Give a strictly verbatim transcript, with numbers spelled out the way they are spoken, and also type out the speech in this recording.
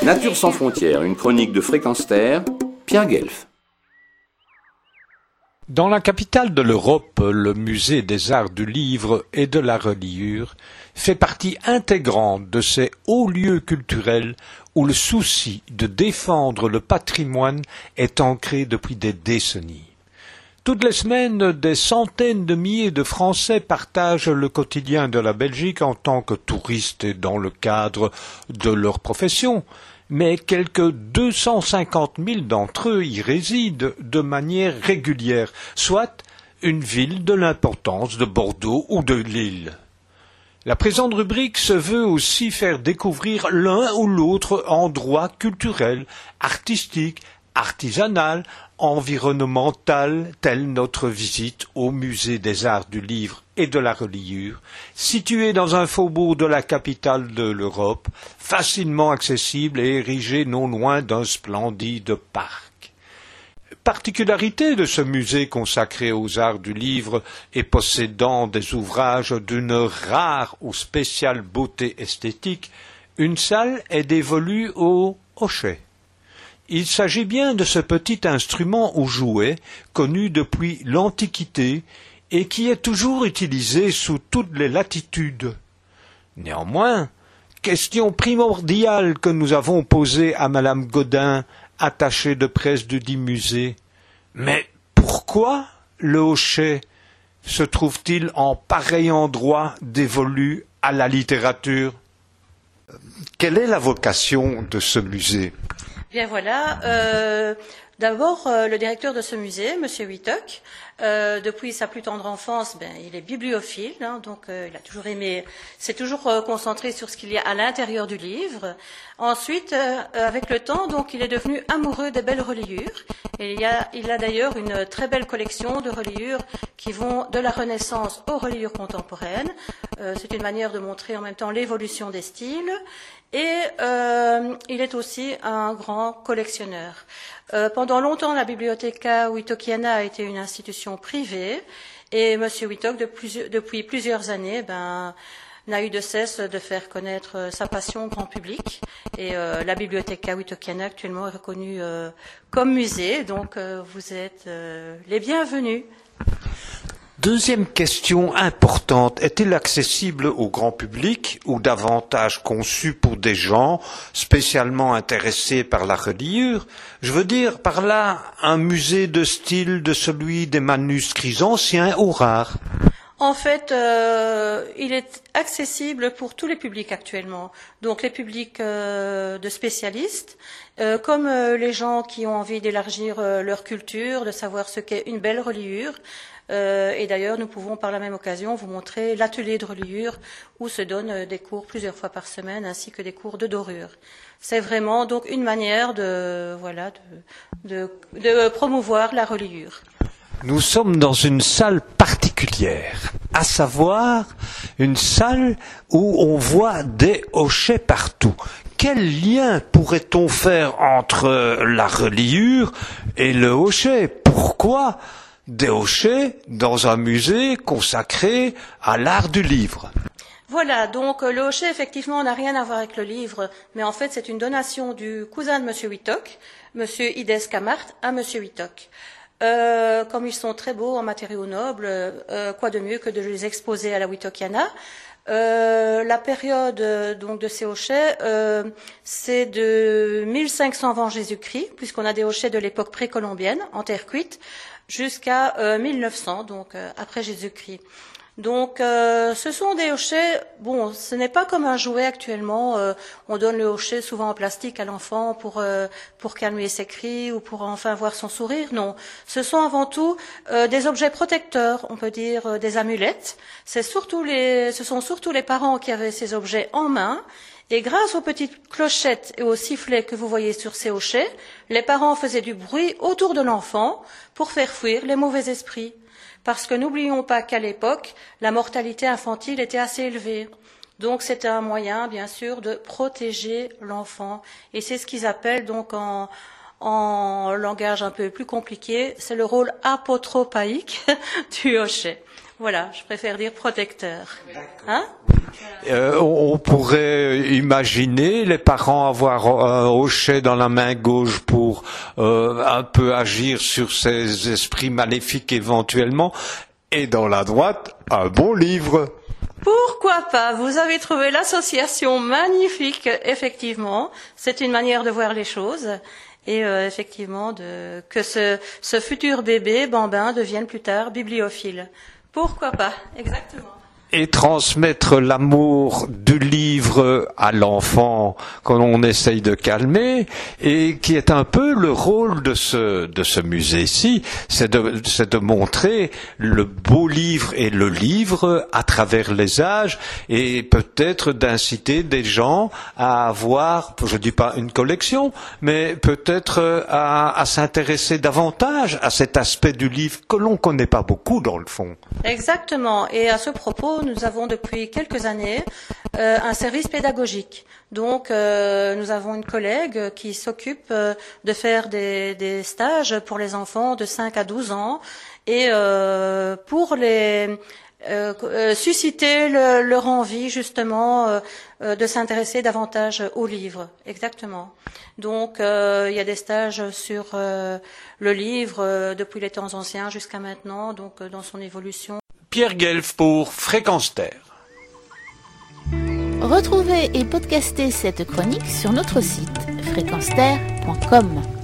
Nature sans frontières, une chronique de Fréquence Terre, Pierre Guelf. Dans la capitale de l'Europe, le musée des arts du livre et de la reliure fait partie intégrante de ces hauts lieux culturels où le souci de défendre le patrimoine est ancré depuis des décennies. Toutes les semaines, des centaines de milliers de Français partagent le quotidien de la Belgique en tant que touristes et dans le cadre de leur profession, mais quelques deux cent cinquante mille d'entre eux y résident de manière régulière, soit une ville de l'importance de Bordeaux ou de Lille. La présente rubrique se veut aussi faire découvrir l'un ou l'autre endroit culturel, artistique, artisanal, environnemental, telle notre visite au musée des arts du livre et de la reliure, situé dans un faubourg de la capitale de l'Europe, facilement accessible et érigé non loin d'un splendide parc. Particularité de ce musée consacré aux arts du livre et possédant des ouvrages d'une rare ou spéciale beauté esthétique, une salle est dévolue au hochet. Il s'agit bien de ce petit instrument ou jouet connu depuis l'Antiquité et qui est toujours utilisé sous toutes les latitudes. Néanmoins, question primordiale que nous avons posée à Madame Godin, attachée de presse du dit musée. Mais pourquoi le hochet se trouve-t-il en pareil endroit dévolu à la littérature? Quelle est la vocation de ce musée? Bien voilà, euh, d'abord euh, le directeur de ce musée, Monsieur Wittock, euh, depuis sa plus tendre enfance, ben, il est bibliophile, hein, donc euh, il a toujours aimé, s'est toujours euh, concentré sur ce qu'il y a à l'intérieur du livre. Ensuite, euh, avec le temps, donc il est devenu amoureux des belles reliures. Et il y a, il a d'ailleurs une très belle collection de reliures qui vont de la Renaissance aux reliures contemporaines. Euh, c'est une manière de montrer en même temps l'évolution des styles. Et euh, il est aussi un grand collectionneur. Euh, pendant longtemps, la Bibliotheca Wittockiana a été une institution privée et M. Wittock, de plus, depuis plusieurs années, ben, n'a eu de cesse de faire connaître sa passion au grand public. Et euh, la Bibliotheca Wittockiana actuellement est reconnue euh, comme musée, donc euh, vous êtes euh, les bienvenus. Deuxième question importante, est-il accessible au grand public ou davantage conçu pour des gens spécialement intéressés par la reliure? Je veux dire par là un musée de style de celui des manuscrits anciens ou rares. En fait, euh, il est accessible pour tous les publics actuellement. Donc les publics euh, de spécialistes, euh, comme euh, les gens qui ont envie d'élargir euh, leur culture, de savoir ce qu'est une belle reliure. Euh, et d'ailleurs, nous pouvons par la même occasion vous montrer l'atelier de reliure où se donnent des cours plusieurs fois par semaine, ainsi que des cours de dorure. C'est vraiment donc une manière de, voilà, de, de, de promouvoir la reliure. Nous sommes dans une salle particulière, à savoir une salle où on voit des hochets partout. Quel lien pourrait-on faire entre la reliure et le hochet? Pourquoi des hochets dans un musée consacré à l'art du livre? Voilà, donc le hochet, effectivement, n'a rien à voir avec le livre, mais en fait, c'est une donation du cousin de M. Wittock, M. Ides Camart, à M. Wittock. Euh, comme ils sont très beaux en matériaux nobles, euh, quoi de mieux que de les exposer à la Wittockiana. Euh, la période euh, donc de ces hochets, euh, c'est de mille cinq cents avant Jésus-Christ, puisqu'on a des hochets de l'époque précolombienne, en terre cuite, jusqu'à euh, mille neuf cents, donc euh, après Jésus-Christ. Donc, euh, ce sont des hochets. Bon, ce n'est pas comme un jouet actuellement. Euh, on donne le hochet souvent en plastique à l'enfant pour euh, pour calmer ses cris ou pour enfin voir son sourire. Non, ce sont avant tout euh, des objets protecteurs. On peut dire euh, des amulettes. C'est surtout les, ce sont surtout les parents qui avaient ces objets en main. Et grâce aux petites clochettes et aux sifflets que vous voyez sur ces hochets, les parents faisaient du bruit autour de l'enfant pour faire fuir les mauvais esprits. Parce que n'oublions pas qu'à l'époque, la mortalité infantile était assez élevée. Donc c'était un moyen, bien sûr, de protéger l'enfant. Et c'est ce qu'ils appellent donc en, en langage un peu plus compliqué, c'est le rôle apotropaïque du hochet. Voilà, je préfère dire protecteur. Hein ? Euh, on pourrait imaginer les parents avoir un hochet dans la main gauche pour euh, un peu agir sur ces esprits maléfiques éventuellement, et dans la droite, un bon livre. Pourquoi pas? Vous avez trouvé l'association magnifique, effectivement. C'est une manière de voir les choses. Et euh, effectivement, de, que ce, ce futur bébé, bambin, devienne plus tard bibliophile. Pourquoi pas? Exactement. Et transmettre l'amour du livre à l'enfant qu'on essaye de calmer, et qui est un peu le rôle de ce, de ce musée-ci, c'est de, c'est de montrer le beau livre et le livre à travers les âges, et peut-être d'inciter des gens à avoir, je dis pas une collection, mais peut-être à, à s'intéresser davantage à cet aspect du livre que l'on connaît pas beaucoup dans le fond. Exactement. Et à ce propos, nous avons depuis quelques années euh, un service pédagogique. Donc, euh, nous avons une collègue qui s'occupe euh, de faire des, des stages pour les enfants de cinq à douze ans et euh, pour les euh, euh, susciter le, leur envie justement euh, euh, de s'intéresser davantage aux livres. Exactement. Donc, euh, il y a des stages sur euh, le livre euh, depuis les temps anciens jusqu'à maintenant, donc euh, dans son évolution. Pierre Guelf pour Fréquence Terre. Retrouvez et podcastez cette chronique sur notre site fréquence terre point com.